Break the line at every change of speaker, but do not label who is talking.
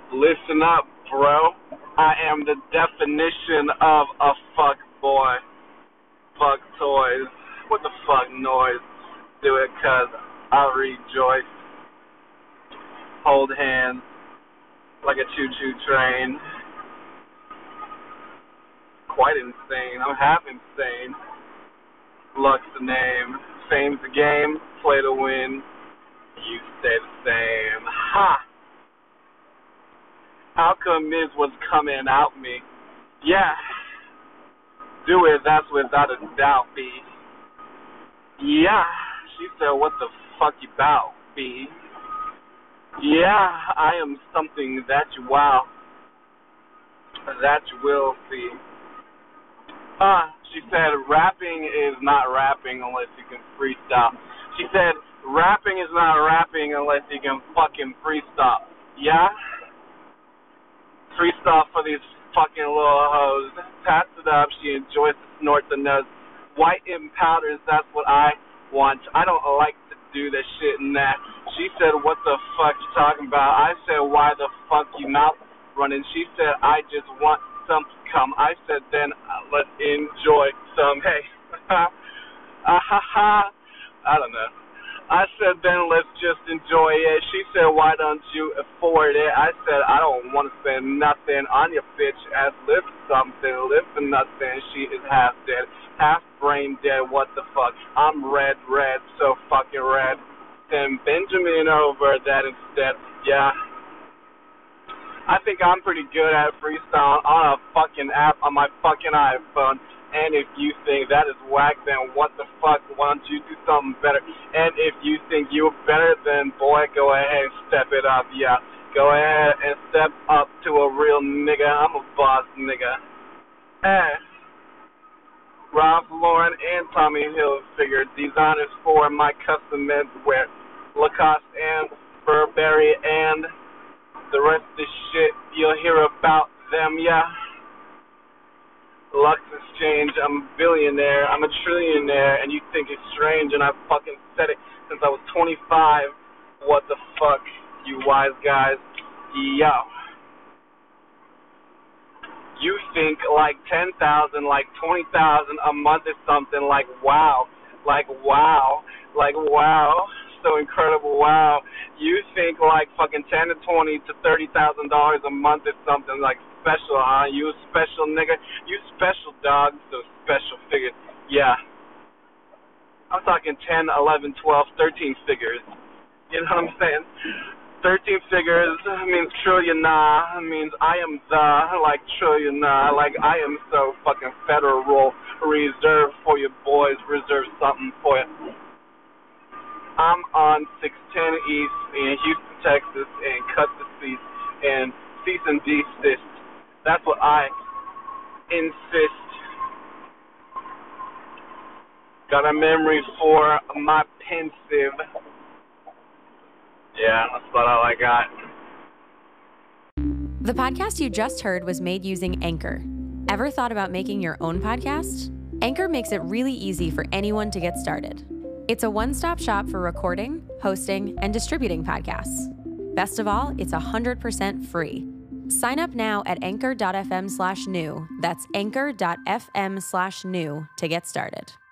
Listen up, bro. I am the definition of a fuck boy. Fuck toys. What the fuck noise? Do it 'cause I rejoice. Hold hands like a choo-choo train. Quite insane. I'm half insane. Luck's the name. Fame's the game. Play to win. You stay the same. Ha! Outcome is what's coming out me. Yeah. Do it, that's without a doubt, B. Yeah. She said, what the fuck you bout, B? Yeah, I am something that you wow. That you will see. She said, rapping is not rapping unless you can freestyle. She said, rapping is not rapping unless you can fucking freestyle. Yeah? Freestyle for these fucking little hoes. Tats it up, she enjoys to snort the nose. White in powders, that's what I want. I don't like to do this shit and that. She said, what the fuck you talking about? I said, why the fuck you mouth running? She said, I just want some come. I said, then let's enjoy some. Hey. I don't know. I said, then let's just enjoy it. She said, why don't you afford it? I said, I don't want to spend nothing on your bitch ass. Live something, live for nothing. She is half dead, half brain dead. What the fuck? I'm red, so fucking red. Then Benjamin over that instead. Yeah. I think I'm pretty good at freestyle on a fucking app on my fucking iPhone. And if you think that is whack, then what the fuck? Why don't you do something better? And if you think you're better, then boy, go ahead and step it up. Yeah, go ahead and step up to a real nigga. I'm a boss nigga. Hey. Ralph Lauren and Tommy Hilfiger. Designers for my custom menswear. Lacoste and Burberry and the rest of the shit you'll hear about them, yeah. Lux Exchange, I'm a billionaire, I'm a trillionaire, and you think it's strange, and I fucking said it since I was 25. What the fuck, you wise guys? Yo. You think like 10,000, like 20,000 a month is something like wow, so incredible, wow. You think like fucking 10 to 20 to $30,000 a month is something like special, huh? You a special nigga? You special, dog, so special figures. Yeah. I'm talking 10, 11, 12, 13 figures. You know what I'm saying? 13 figures means trillion, nah. Means I am the, like trillion, nah. Like I am so fucking federal reserve for you boys. Reserve something for you. I'm on 610 East in Houston, Texas, and cut the cease and cease and desist. That's what I insist. Got a memory for my pensive. Yeah, that's about all I got.
The podcast you just heard was made using Anchor. Ever thought about making your own podcast? Anchor makes it really easy for anyone to get started. It's a one-stop shop for recording, hosting, and distributing podcasts. Best of all, it's 100% free. Sign up now at anchor.fm/new. That's anchor.fm/new to get started.